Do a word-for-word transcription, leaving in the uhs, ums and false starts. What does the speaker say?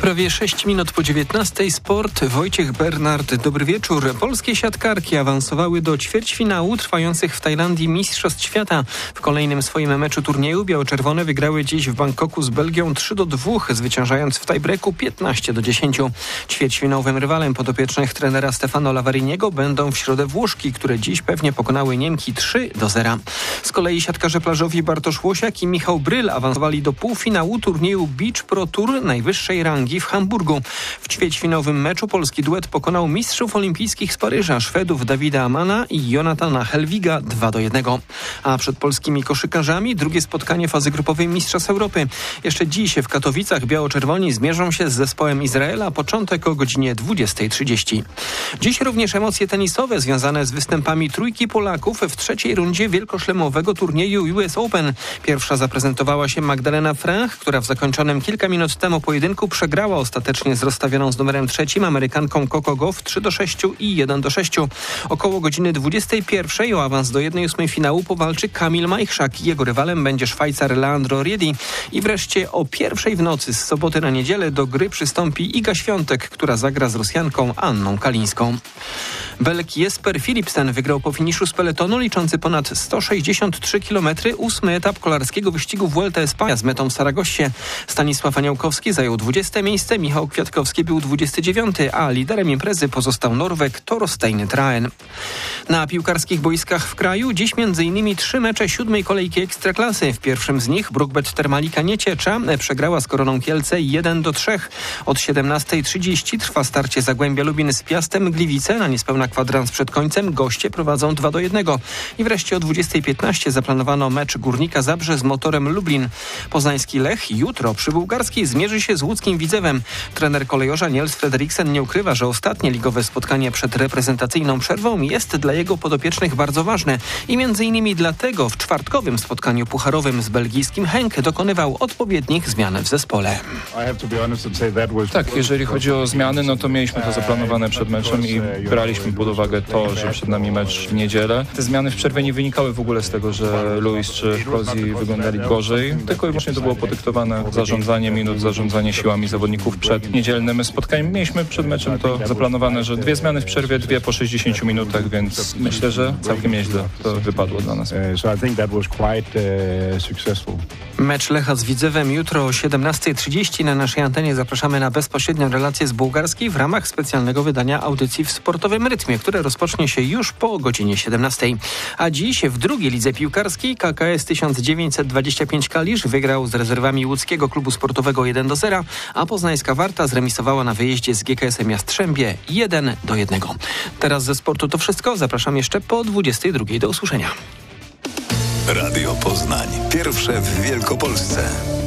Prawie sześć minut po dziewiętnastej. Sport. Wojciech Bernard. Dobry wieczór. Polskie siatkarki awansowały do ćwierćfinału trwających w Tajlandii Mistrzostw Świata. W kolejnym swoim meczu turnieju biało-czerwone wygrały dziś w Bangkoku z Belgią trzy do dwóch, zwyciężając w tiebreaku piętnaście do dziesięciu. Ćwierćfinałowym rywalem podopiecznych trenera Stefano Lavariniego będą w środę Włoszki, które dziś pewnie pokonały Niemki trzy do zera. Z kolei siatkarze plażowi Bartosz Łosiak i Michał Bryl awansowali do półfinału turnieju Beach Pro Tour najwyższej rangi w Hamburgu. W ćwierćfinałowym meczu polski duet pokonał mistrzów olimpijskich z Paryża, Szwedów Dawida Amana i Jonathana Helwiga dwa do jednego. A przed polskimi koszykarzami drugie spotkanie fazy grupowej Mistrzostw Europy. Jeszcze dziś w Katowicach biało-czerwoni zmierzą się z zespołem Izraela. Początek o godzinie dwudziestej trzydzieści. Dziś również emocje tenisowe związane z występami trójki Polaków w trzeciej rundzie wielkoszlemowego turnieju U S Open. Pierwsza zaprezentowała się Magdalena Frach, która w zakończonym kilka minut temu pojedynku przegrała ostatecznie z rozstawioną z numerem trzecim Amerykanką Coco Gauff trzy do sześciu i jeden do sześciu. Około godziny dwudziestej pierwszej o awans do jednej ósmej finału powalczy Kamil Majchrzak. Jego rywalem będzie Szwajcar Leandro Riedi. I wreszcie o pierwszej w nocy z soboty na niedzielę do gry przystąpi Iga Świątek, która zagra z Rosjanką Anną Kalińską. Belg Jesper Philipsen wygrał po finiszu z peletonu liczący ponad sto sześćdziesiąt trzy kilometry ósmy etap kolarskiego wyścigu Vuelta España z metą w Saragossie. Stanisław Aniołkowski zajął dwudzieste miejsce, Michał Kwiatkowski był dwudziesty dziewiąty, a liderem imprezy pozostał Norweg Torstein Traen. Na piłkarskich boiskach w kraju dziś między innymi trzy mecze siódmej kolejki Ekstraklasy. W pierwszym z nich Brookbet Termalika Nieciecza przegrała z Koroną Kielce jeden do trzech. Od siedemnastej trzydzieści trwa starcie Zagłębia Lubin z Piastem Gliwice. Na niespełna kwadrans przed końcem goście prowadzą dwa do jednego. I wreszcie o dwudziestej piętnaście zaplanowano mecz Górnika Zabrze z Motorem Lublin. Poznański Lech jutro przy Bułgarskiej zmierzy się z łódzkim Widzewem. Trener kolejorza Niels Frederiksen nie ukrywa, że ostatnie ligowe spotkanie przed reprezentacyjną przerwą jest dla jego podopiecznych bardzo ważne. I między innymi dlatego w czwartkowym spotkaniu pucharowym z belgijskim Henk dokonywał odpowiednich zmian w zespole. Tak, jeżeli chodzi o zmiany, no to mieliśmy to zaplanowane przed meczem i braliśmy pod uwagę to, że przed nami mecz w niedzielę. Te zmiany w przerwie nie wynikały w ogóle z tego, że Luis czy Rozi wyglądali gorzej, tylko i wyłącznie to było podyktowane zarządzanie minut, zarządzanie siłami zawodników przed niedzielnym spotkaniem. Mieliśmy przed meczem to zaplanowane, że dwie zmiany w przerwie, dwie po sześćdziesięciu minutach, więc myślę, że całkiem nieźle to wypadło dla nas. Mecz Lecha z Widzewem jutro o siedemnastej trzydzieści. Na naszej antenie zapraszamy na bezpośrednią relację z bułgarskiej w ramach specjalnego wydania audycji w sportowym rytmie, które rozpocznie się już po godzinie siedemnastej. A dziś w drugiej lidze piłkarskiej K K S tysiąc dziewięćset dwadzieścia pięć Kalisz wygrał z rezerwami łódzkiego klubu sportowego jeden do zera, a poznańska Warta zremisowała na wyjeździe z G K S-em Jastrzębie jeden do jednego. Teraz ze sportu to wszystko. Zapraszam jeszcze po dwudziestej drugiej. Do usłyszenia. Radio Poznań. Pierwsze w Wielkopolsce.